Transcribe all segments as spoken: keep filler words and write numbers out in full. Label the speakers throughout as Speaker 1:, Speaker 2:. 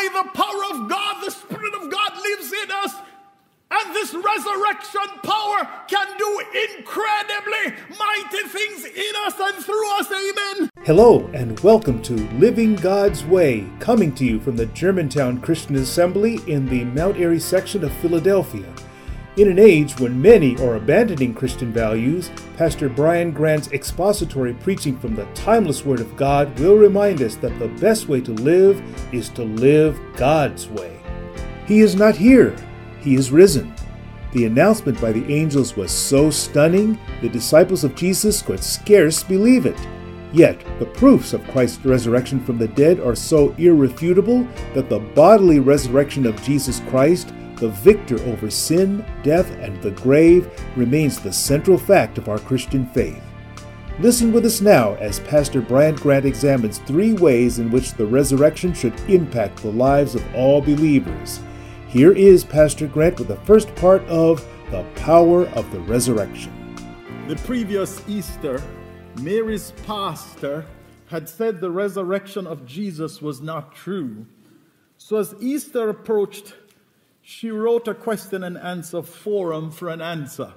Speaker 1: by the power of God, the Spirit of God lives in us. And this resurrection power can do incredibly mighty things in us and through us. Amen.
Speaker 2: Hello and welcome to Living God's Way, coming to you from the Germantown Christian Assembly in the Mount Airy section of Philadelphia. In an age when many are abandoning Christian values, Pastor Brian Grant's expository preaching from the timeless Word of God will remind us that the best way to live is to live God's way. He is not here. He is risen. The announcement by the angels was so stunning, the disciples of Jesus could scarce believe it. Yet, the proofs of Christ's resurrection from the dead are so irrefutable that the bodily resurrection of Jesus Christ, the victor over sin, death, and the grave, remains the central fact of our Christian faith. Listen with us now as Pastor Brian Grant examines three ways in which the resurrection should impact the lives of all believers. Here is Pastor Grant with the first part of The Power of the Resurrection.
Speaker 1: The previous Easter, Mary's pastor had said the resurrection of Jesus was not true. So as Easter approached, she wrote a question and answer forum for an answer.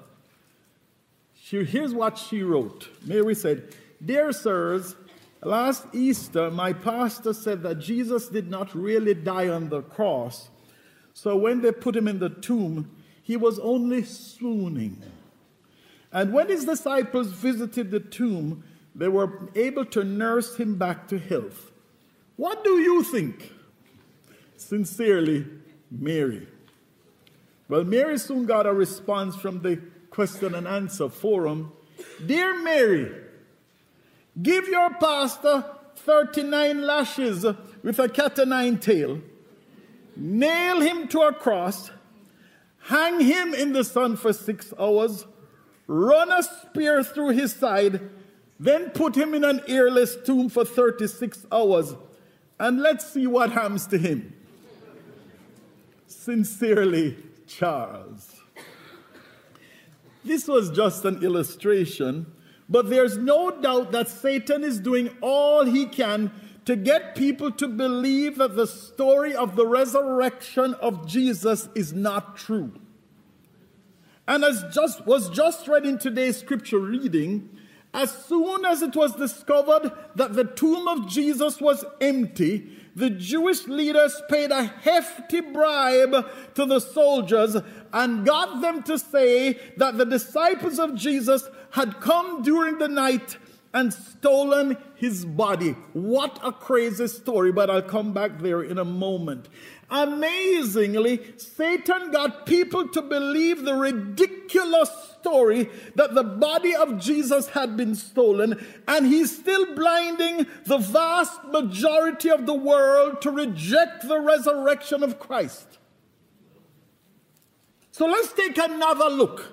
Speaker 1: She, here's what she wrote. Mary said, "Dear sirs, last Easter my pastor said that Jesus did not really die on the cross. So when they put him in the tomb, he was only swooning. And when his disciples visited the tomb, they were able to nurse him back to health. What do you think? Sincerely, Mary." Well, Mary soon got a response from the question and answer forum. "Dear Mary, give your pastor thirty-nine lashes with a cat o' nine tail. Nail him to a cross, hang him in the sun for six hours, run a spear through his side, then put him in an airless tomb for thirty-six hours, and let's see what happens to him. Sincerely, Charles." This was just an illustration, but there's no doubt that Satan is doing all he can to get people to believe that the story of the resurrection of Jesus is not true. And as just was just read in today's scripture reading, as soon as it was discovered that the tomb of Jesus was empty, the Jewish leaders paid a hefty bribe to the soldiers and got them to say that the disciples of Jesus had come during the night and stolen his body. What a crazy story, but I'll come back there in a moment. Amazingly, Satan got people to believe the ridiculous story that the body of Jesus had been stolen, and he's still blinding the vast majority of the world to reject the resurrection of Christ. So let's take another look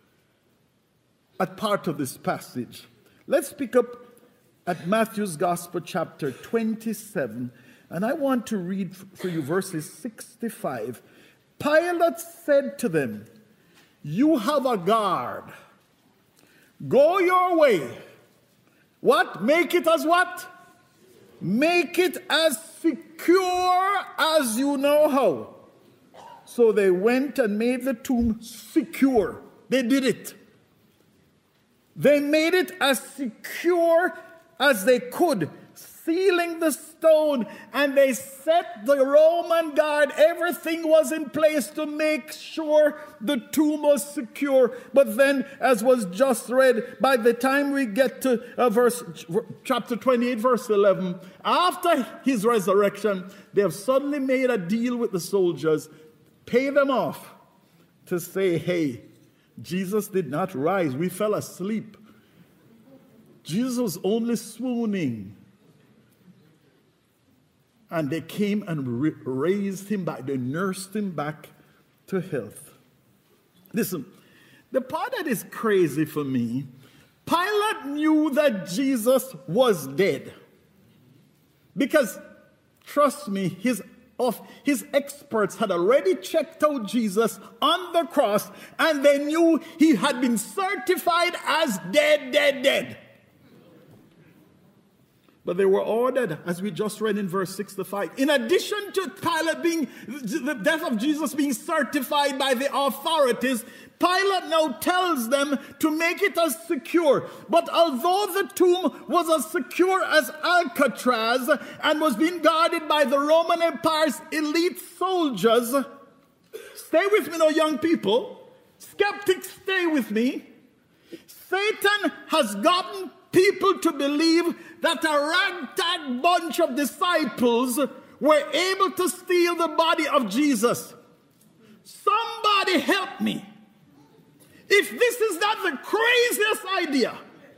Speaker 1: at part of this passage. Let's pick up at Matthew's Gospel, chapter twenty-seven, and I want to read for you verses sixty-five. Pilate said to them, "You have a guard. Go your way." What? Make it as what? Make it as secure as you know how. So they went and made the tomb secure. They did it. They made it as secure as they could, sealing the stone, and they set the Roman guard. Everything was in place to make sure the tomb was secure. But then, as was just read, by the time we get to uh, verse chapter twenty-eight, verse eleven, after his resurrection, they have suddenly made a deal with the soldiers, pay them off to say, "Hey, Jesus did not rise. We fell asleep. Jesus was only swooning." And they came and ra- raised him back. They nursed him back to health. Listen, the part that is crazy for me, Pilate knew that Jesus was dead. Because, trust me, his of his experts had already checked out Jesus on the cross, and they knew he had been certified as dead, dead, dead. But they were ordered, as we just read in verse sixty-five. In addition to Pilate being, the death of Jesus being certified by the authorities, Pilate now tells them to make it as secure. But although the tomb was as secure as Alcatraz and was being guarded by the Roman Empire's elite soldiers, stay with me now, young people. Skeptics, stay with me. Satan has gotten people to believe that a ragtag bunch of disciples were able to steal the body of Jesus. Somebody help me. If this is not the craziest idea,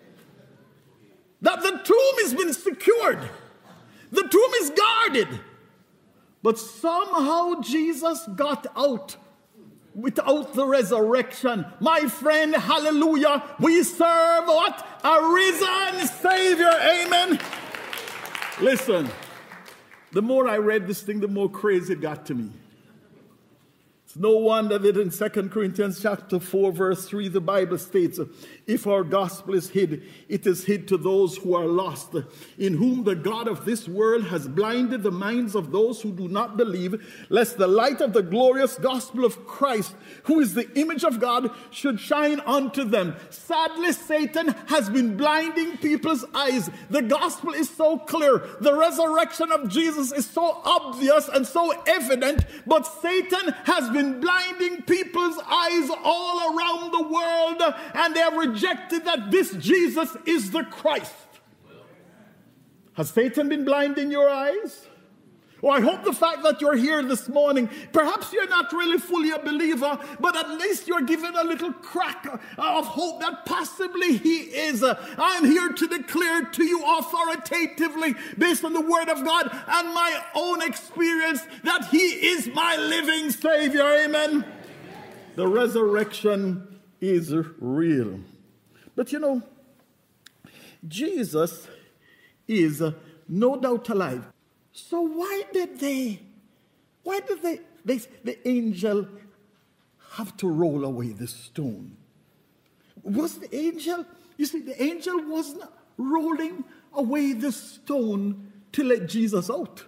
Speaker 1: that the tomb has been secured, the tomb is guarded, but somehow Jesus got out without the resurrection. My friend, hallelujah, we serve what? A risen Savior, amen? Listen, the more I read this thing, the more crazy it got to me. It's no wonder that in Second Corinthians chapter four, verse three, the Bible states, if our gospel is hid, it is hid to those who are lost, in whom the God of this world has blinded the minds of those who do not believe, lest the light of the glorious gospel of Christ, who is the image of God, should shine unto them. Sadly, Satan has been blinding people's eyes. The gospel is so clear. The resurrection of Jesus is so obvious and so evident, but Satan has been blinding people's eyes all around the world, and they have rejected that this Jesus is the Christ. Has Satan been blinding your eyes? Oh, I hope the fact that you're here this morning, perhaps you're not really fully a believer, but at least you're given a little crack of hope that possibly he is. I'm here to declare to you authoritatively, based on the word of God and my own experience, that he is my living Savior. Amen. The resurrection is real. But you know, Jesus is no doubt alive. So why did they, why did they, they, the angel have to roll away the stone? Was the angel, you see, the angel wasn't rolling away the stone to let Jesus out.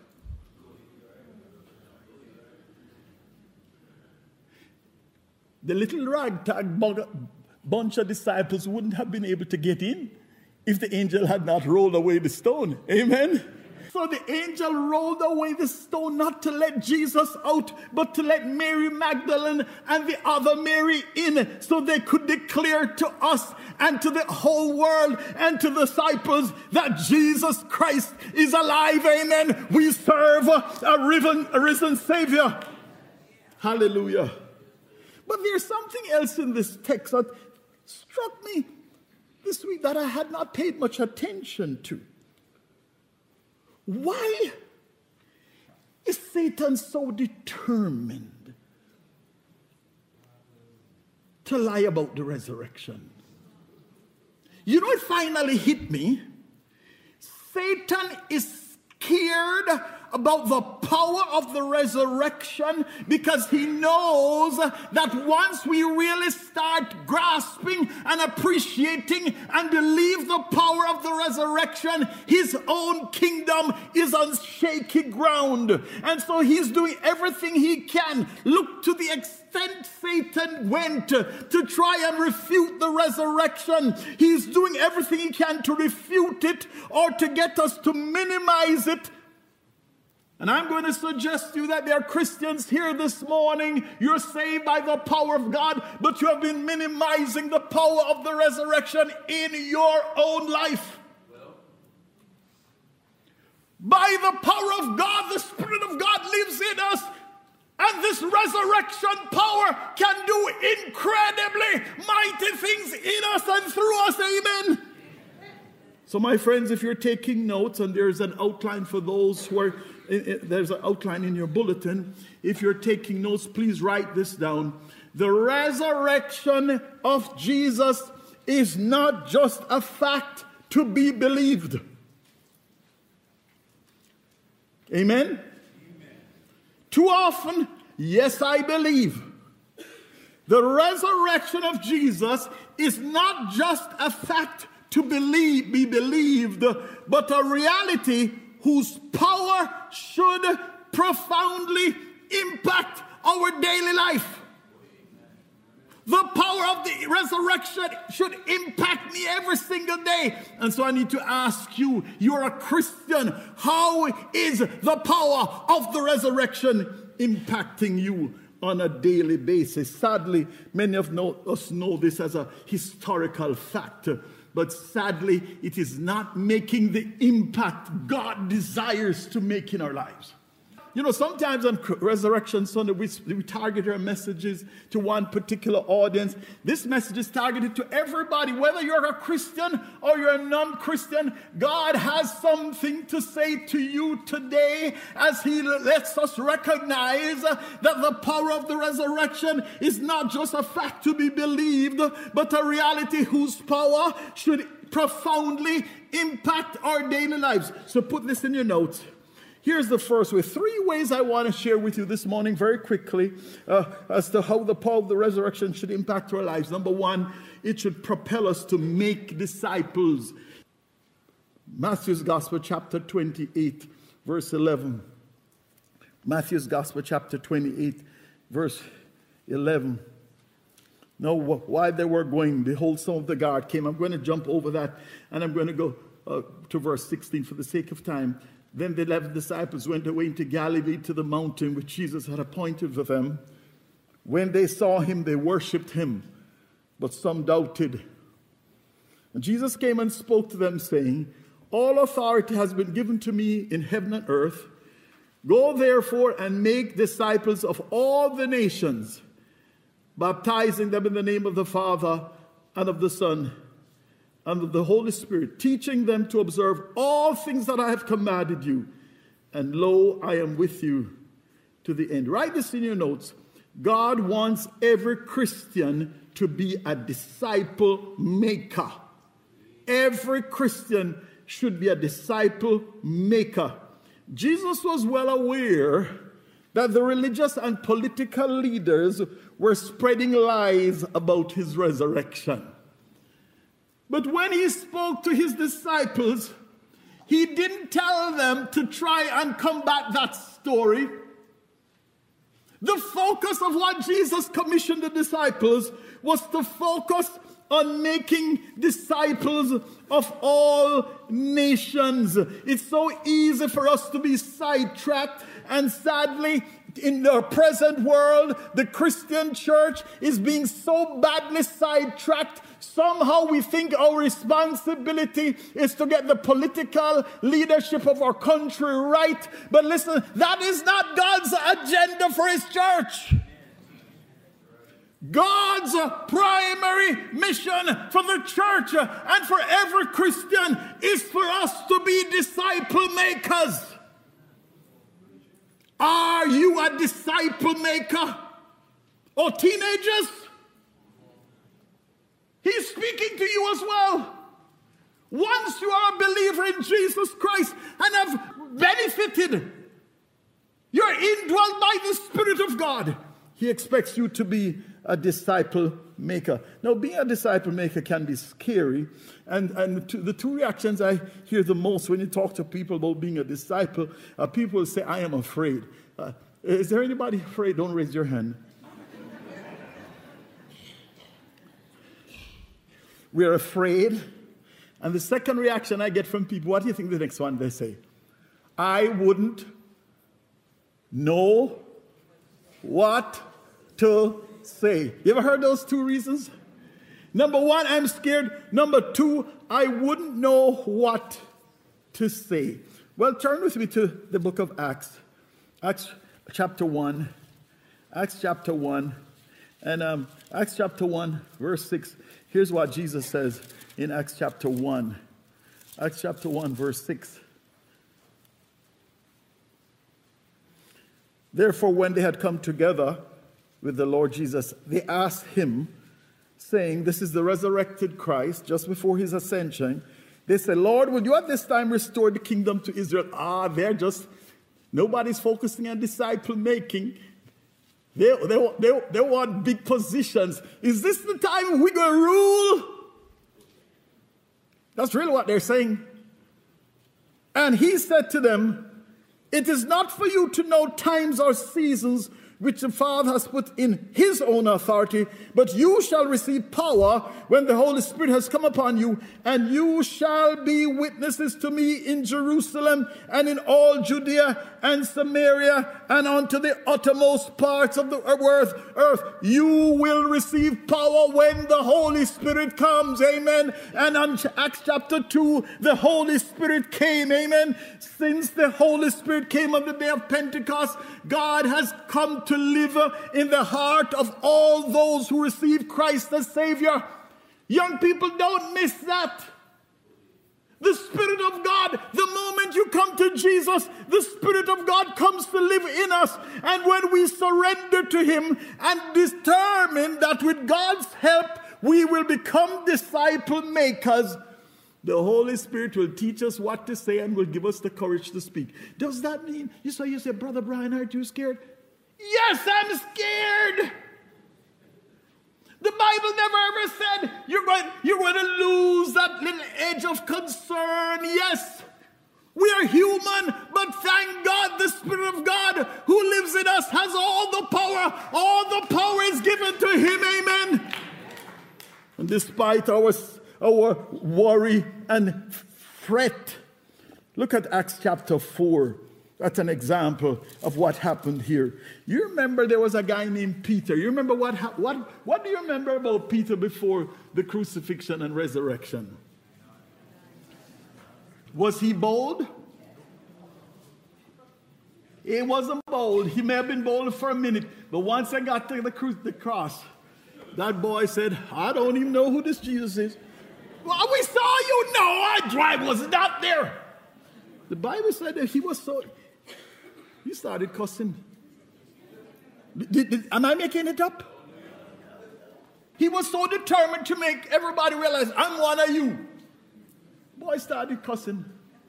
Speaker 1: The little ragtag bunch of disciples wouldn't have been able to get in if the angel had not rolled away the stone. Amen? So the angel rolled away the stone not to let Jesus out, but to let Mary Magdalene and the other Mary in, so they could declare to us and to the whole world and to the disciples that Jesus Christ is alive. Amen. We serve a risen, a risen Savior. Hallelujah. But there's something else in this text that struck me this week that I had not paid much attention to. Why is Satan so determined to lie about the resurrection? You know, it finally hit me. Satan is scared about the power of the resurrection because he knows that once we really start grasping and appreciating and believe the power of the resurrection, his own kingdom is on shaky ground. And so he's doing everything he can. Look to the extent Satan went to, to try and refute the resurrection. He's doing everything he can to refute it or to get us to minimize it. And I'm going to suggest to you that there are Christians here this morning. You're saved by the power of God, but you have been minimizing the power of the resurrection in your own life. Well. By the power of God, the Spirit of God lives in us. And this resurrection power can do incredibly mighty things in us and through us. Amen. So my friends, if you're taking notes, and there's an outline for those who are, there's an outline in your bulletin. If you're taking notes, please write this down. The resurrection of Jesus is not just a fact to be believed. Amen? Amen. Too often, yes, I believe. The resurrection of Jesus is not just a fact to believe, be believed, but a reality whose power should profoundly impact our daily life. The power of the resurrection should impact me every single day. And so I need to ask you, you're a Christian. How is the power of the resurrection impacting you on a daily basis? Sadly, many of us know this as a historical fact. But sadly, it is not making the impact God desires to make in our lives. You know, sometimes on Resurrection Sunday, we, we target our messages to one particular audience. This message is targeted to everybody, whether you're a Christian or you're a non-Christian. God has something to say to you today as he lets us recognize that the power of the resurrection is not just a fact to be believed, but a reality whose power should profoundly impact our daily lives. So put this in your notes. Here's the first way. Three ways I want to share with you this morning very quickly uh, as to how the power of the resurrection should impact our lives. Number one, it should propel us to make disciples. Matthew's Gospel, chapter twenty-eight, verse eleven. Matthew's Gospel, chapter twenty-eight, verse eleven. Now, while they were going, behold, some of the guard came. I'm going to jump over that, and I'm going to go uh, to verse sixteen for the sake of time. Then the eleven disciples went away into Galilee to the mountain which Jesus had appointed for them. When they saw him, they worshipped him, but some doubted. And Jesus came and spoke to them, saying, all authority has been given to me in heaven and earth. Go therefore and make disciples of all the nations, baptizing them in the name of the Father and of the Son and of the Holy Spirit, teaching them to observe all things that I have commanded you. And lo, I am with you to the end. Write this in your notes. God wants every Christian to be a disciple maker. Every Christian should be a disciple maker. Jesus was well aware that the religious and political leaders were spreading lies about his resurrection. But when he spoke to his disciples, he didn't tell them to try and combat that story. The focus of what Jesus commissioned the disciples was to focus on making disciples of all nations. It's so easy for us to be sidetracked, and sadly, in the present world, the Christian church is being so badly sidetracked. Somehow we think our responsibility is to get the political leadership of our country right. But listen, that is not God's agenda for his church. God's primary mission for the church and for every Christian is for us to be disciple makers. Are you a disciple maker? Or teenagers? He's speaking to you as well. Once you are a believer in Jesus Christ and have benefited, you're indwelt by the Spirit of God, he expects you to be a disciple maker. Now, being a disciple maker can be scary. And, and to, the two reactions I hear the most when you talk to people about being a disciple, uh, people say, I am afraid. Uh, is there anybody afraid? Don't raise your hand. We're afraid. And the second reaction I get from people, what do you think the next one they say? I wouldn't know what to say. You ever heard those two reasons? Number one, I'm scared. Number two, I wouldn't know what to say. Well, turn with me to the book of Acts. Acts chapter one. Acts chapter one. And um, Acts chapter one, verse six. Here's what Jesus says in Acts chapter one. Acts chapter one, verse six. Therefore, when they had come together with the Lord Jesus, they asked him, saying, this is the resurrected Christ, just before his ascension. They said, Lord, would you at this time restore the kingdom to Israel? Ah, they're just, nobody's focusing on disciple making. They, they, they, they want big positions. Is this the time we're going to rule? That's really what they're saying. And he said to them, it is not for you to know times or seasons which the Father has put in his own authority, but you shall receive power when the Holy Spirit has come upon you, and you shall be witnesses to me in Jerusalem and in all Judea and Samaria and unto the uttermost parts of the earth. earth. You will receive power when the Holy Spirit comes. Amen. And on Acts chapter two, the Holy Spirit came. Amen. Since the Holy Spirit came on the day of Pentecost, God has come to live in the heart of all those who receive Christ as Savior. Young people, don't miss that. The Spirit of God, the moment you come to Jesus, the Spirit of God comes to live in us. And when we surrender to him and determine that with God's help, we will become disciple makers, the Holy Spirit will teach us what to say and will give us the courage to speak. Does that mean, you say, you say, Brother Brian, aren't you scared? Yes, I'm scared. The Bible never ever said you're going, you're going to lose that little edge of concern. Yes, we are human, but thank God the Spirit of God who lives in us has all the power. All the power is given to him. Amen. And despite our, our worry and fret, look at Acts chapter four. That's an example of what happened here. You remember there was a guy named Peter. You remember what, what, what do you remember about Peter before the crucifixion and resurrection? Was he bold? He wasn't bold. He may have been bold for a minute. But once I got to the, cru- the cross, that boy said, I don't even know who this Jesus is. Well, we saw you. No, I was not there. The Bible said that he was so... He started cussing. Did, did, am I making it up? He was so determined to make everybody realize, I'm one of you. Boy started cussing.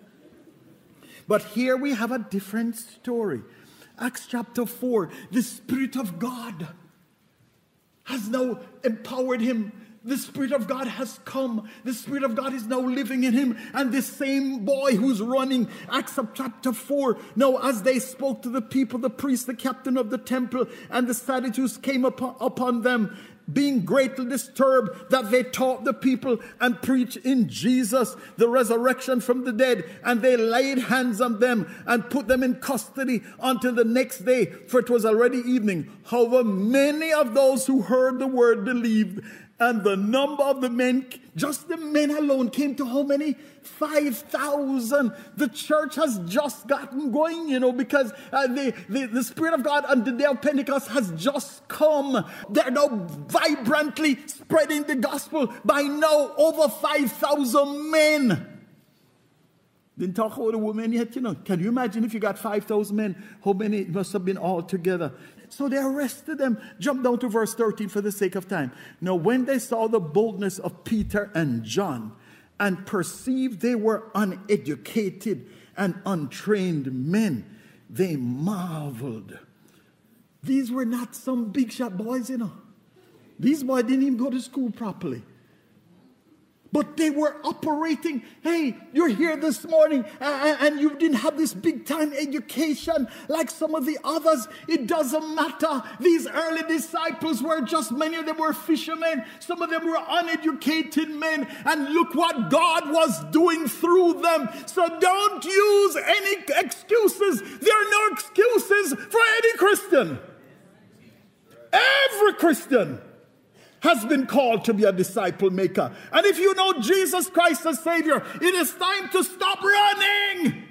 Speaker 1: But here we have a different story. Acts chapter four, the Spirit of God has now empowered him. The Spirit of God has come. The Spirit of God is now living in him. And the same boy who's running, Acts of chapter four. Now, as they spoke to the people, the priest, the captain of the temple, and the Sadducees came upon, upon them, being greatly disturbed that they taught the people and preached in Jesus the resurrection from the dead. And they laid hands on them and put them in custody until the next day, for it was already evening. However, many of those who heard the word believed. And the number of the men, just the men alone, came to how many? five thousand. The church has just gotten going, you know, because uh, the, the, the Spirit of God on the day of Pentecost has just come. They're now vibrantly spreading the gospel. By now, over five thousand men. Didn't talk about the women yet, you know. Can you imagine if you got five thousand men? How many must have been all together? So they arrested them. Jump down to verse thirteen for the sake of time. Now, when they saw the boldness of Peter and John and perceived they were uneducated and untrained men, they marveled. These were not some big shot boys, you know. These boys didn't even go to school properly. But they were operating. Hey, you're here this morning and you didn't have this big time education like some of the others. It doesn't matter. These early disciples were just, many of them were fishermen. Some of them were uneducated men. And look what God was doing through them. So don't use any excuses. There are no excuses for any Christian. Every Christian has been called to be a disciple maker. And if you know Jesus Christ as Savior, it is time to stop running.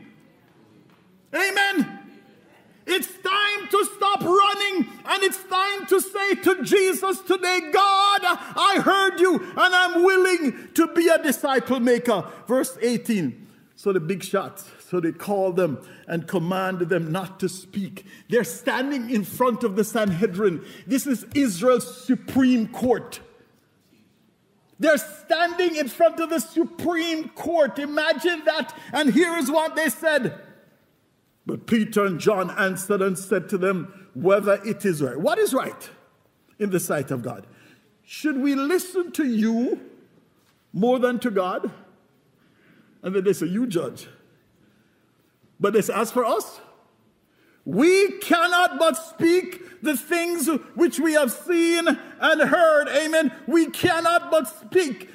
Speaker 1: Amen. It's time to stop running, and it's time to say to Jesus today, God, I heard you, and I'm willing to be a disciple maker. Verse eighteen. So the big shots, so they called them and commanded them not to speak. They're standing in front of the Sanhedrin. This is Israel's Supreme Court. They're standing in front of the Supreme Court. Imagine that. And here is what they said. But Peter and John answered and said to them, whether it is right. What is right in the sight of God? Should we listen to you more than to God? And then they say, you judge. But they say, as for us, we cannot but speak the things which we have seen and heard. Amen. We cannot but speak.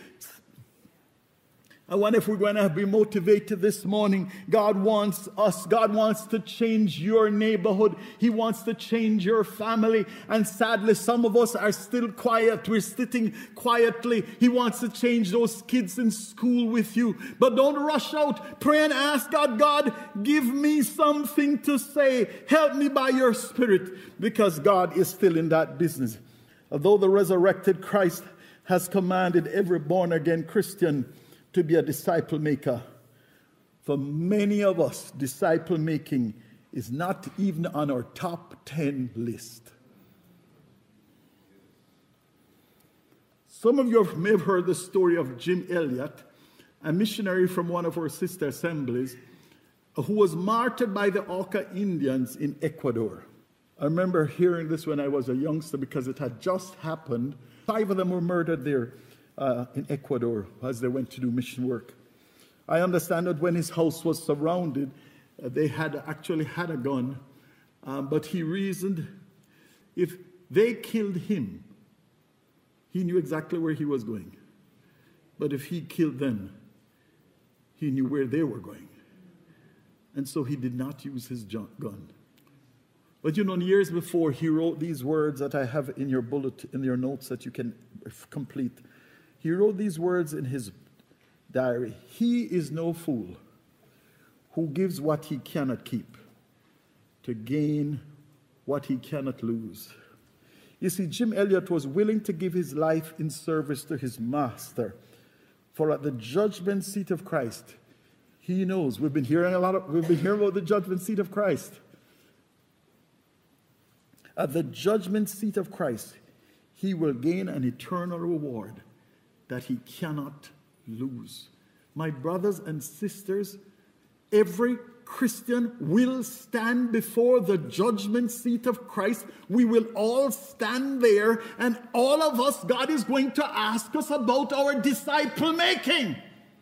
Speaker 1: I wonder if we're going to be motivated this morning. God wants us. God wants to change your neighborhood. He wants to change your family. And sadly, some of us are still quiet. We're sitting quietly. He wants to change those kids in school with you. But don't rush out. Pray and ask God, God, give me something to say. Help me by your Spirit. Because God is still in that business. Although the resurrected Christ has commanded every born-again Christian to be a disciple maker, for many of us, disciple making is not even on our top ten list. Some of you may have heard the story of Jim Elliot, a missionary from one of our sister assemblies, who was martyred by the Auca Indians in Ecuador. I remember hearing this when I was a youngster because it had just happened. Five of them were murdered there. Uh, in Ecuador as they went to do mission work. I understand that when his house was surrounded, uh, they had actually had a gun, um, but he reasoned if they killed him, he knew exactly where he was going. But if he killed them, he knew where they were going. And so he did not use his gun. But you know, years before, he wrote these words that I have in your bullet, in your notes that you can complete. He wrote these words in his diary. He is no fool who gives what he cannot keep to gain what he cannot lose. You see, Jim Elliot was willing to give his life in service to his master. For at the judgment seat of Christ, he knows. We've been hearing a lot of, we've been hearing about the judgment seat of Christ. At the judgment seat of Christ, he will gain an eternal reward that he cannot lose. My brothers and sisters, every Christian will stand before the judgment seat of Christ. We will all stand there, and all of us, God is going to ask us about our disciple making.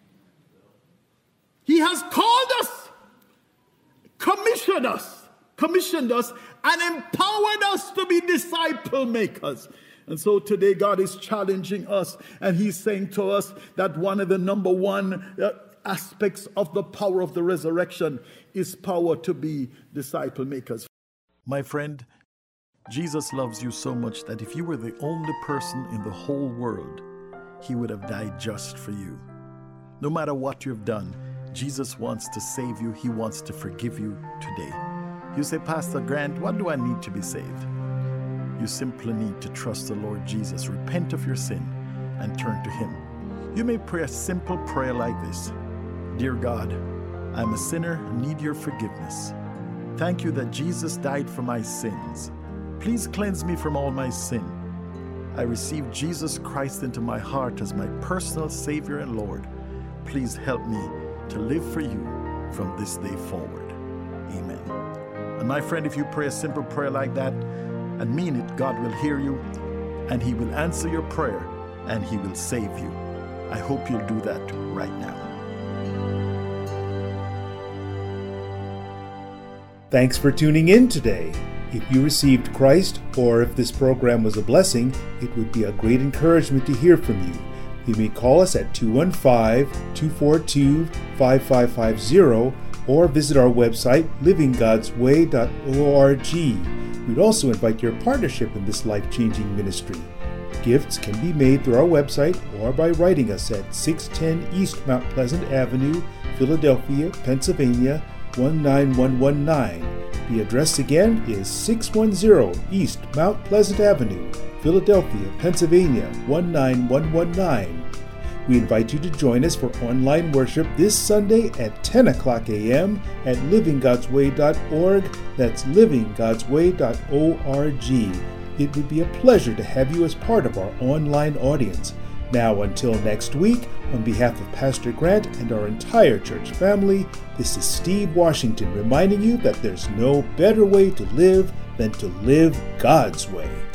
Speaker 1: He has called us, commissioned us, commissioned us, and empowered us to be disciple makers. And so today God is challenging us, and he's saying to us that one of the number one uh, aspects of the power of the resurrection is power to be disciple makers. My friend, Jesus loves you so much that if you were the only person in the whole world, he would have died just for you. No matter what you've done, Jesus wants to save you. He wants to forgive you today. You say, Pastor Grant, what do I need to be saved? You simply need to trust the Lord Jesus, repent of your sin, and turn to him. You may pray a simple prayer like this. Dear God, I'm a sinner and need your forgiveness. Thank you that Jesus died for my sins. Please cleanse me from all my sin. I receive Jesus Christ into my heart as my personal Savior and Lord. Please help me to live for you from this day forward. Amen. And my friend, if you pray a simple prayer like that, and mean it, God will hear you, and he will answer your prayer, and he will save you. I hope you'll do that right now.
Speaker 2: Thanks for tuning in today. If you received Christ, or if this program was a blessing, it would be a great encouragement to hear from you. You may call us at two one five, two four two, five five five zero or visit our website, living gods way dot org. We'd also invite your partnership in this life-changing ministry. Gifts can be made through our website or by writing us at six ten East Mount Pleasant Avenue, Philadelphia, Pennsylvania, one nine one one nine. The address again is six ten East Mount Pleasant Avenue, Philadelphia, Pennsylvania, one nine one one nine. We invite you to join us for online worship this Sunday at ten o'clock a.m. at living gods way dot org. That's living gods way dot org. It would be a pleasure to have you as part of our online audience. Now, until next week, on behalf of Pastor Grant and our entire church family, this is Steve Washington reminding you that there's no better way to live than to live God's way.